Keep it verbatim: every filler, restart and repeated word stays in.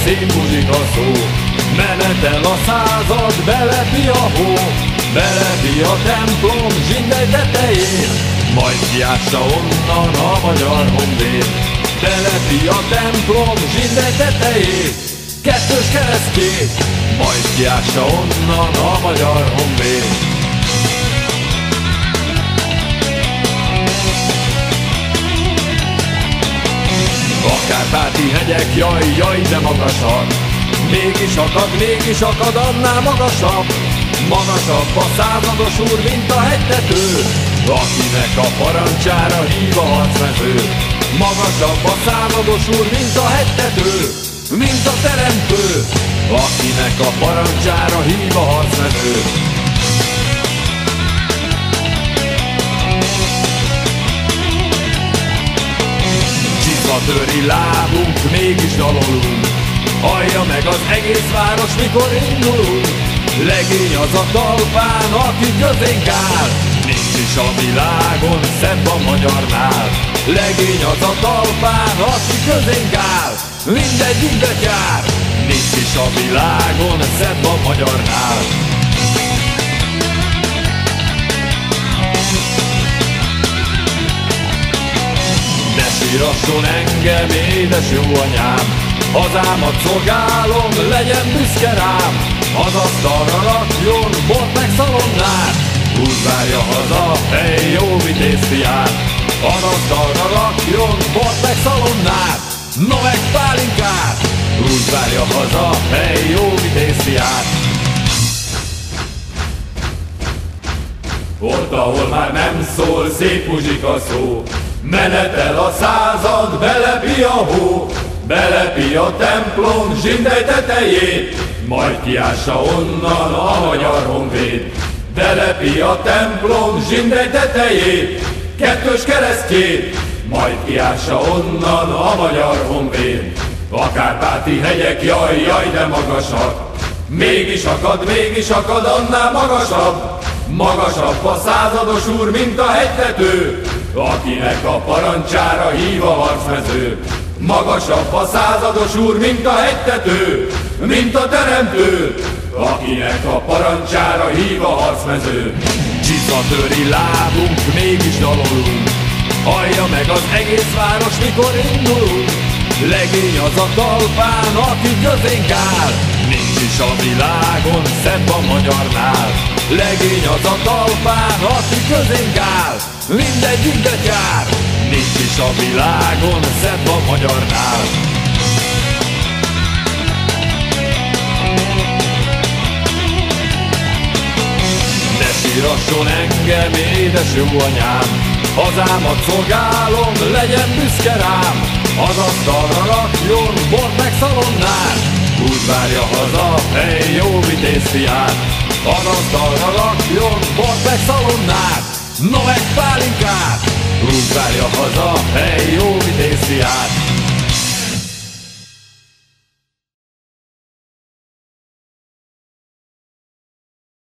szép muzsika szó. Menetel a század, belepi a hó, belepi a templom zsindely tetején, majd kiássa onnan a magyar honvéd. Belepi a templom zsindely tetején, kettős keresztjét, majd kiássa onnan a magyar honvéd. A kárpáti hegyek, jaj, jaj, de magasak, mégis akad, mégis akad, annál magasabb. Magasabb a százados úr, mint a hegytető, akinek a parancsára hív a harcmező. Magasabb a százados úr, mint a hegytető, mint a teremtő, akinek a parancsára hív a harcmező. Csizmatöri lábunk, mégis dalolunk, hallja meg az egész város, mikor indulunk. Legény az a talpán, aki közénk áll, nincs is a világon szebb a magyarnál. Legény az a talpán, aki közénk áll, mindegyikbe jár, nincs is a világon szebb a magyarnál. Ne sírasson engem, édes jó anyám, hazámat szolgálom, legyen büszke rám. Az asztalra rakjon bort meg szalonnát, úgy várja haza, hely jó vitéz fiát. Az asztalra rakjon bort meg szalonnát, no meg pálinkát, úgy várja haza, hely jó vitéz fiát. Ott, ahol már nem szól szép muzsika szó, menetel a század, belepi a hó, belepi a templom zsindely tetejét, majd kiássa onnan a magyar honvéd. Belepi a templom zsindely tetejét, kettős keresztjét, majd kiássa onnan a magyar honvéd. A kárpáti hegyek, jaj, jaj, de magasak, mégis akad, mégis akad, annál magasabb. Magasabb a százados úr, mint a hegytető, akinek a parancsára hív a harcmező. Magasabb a százados úr, mint a hegytető, mint a teremtő, akinek a parancsára hív a harcmező. Csizmatöri lábunk, mégis dalolunk, hallja meg az egész város, mikor indulunk. Legény az a talpán, aki közénk áll, nincs is a világon szebb a magyarnál. Legény az a talpán, aki közénk áll, mindegyikbe jár, nincs is a világon szebb a magyarnál. Ne sírasson engem, édes jó anyám, hazámat szolgálom, legyen büszke rám. Az asztalra rakjon bort meg szalonnát, úgy várja haza, hely jó vitéz fiát. Az asztalra rakjon bort meg szalonnát, no meg pálinkát, úgy várja haza, hely jó vitéz fiát.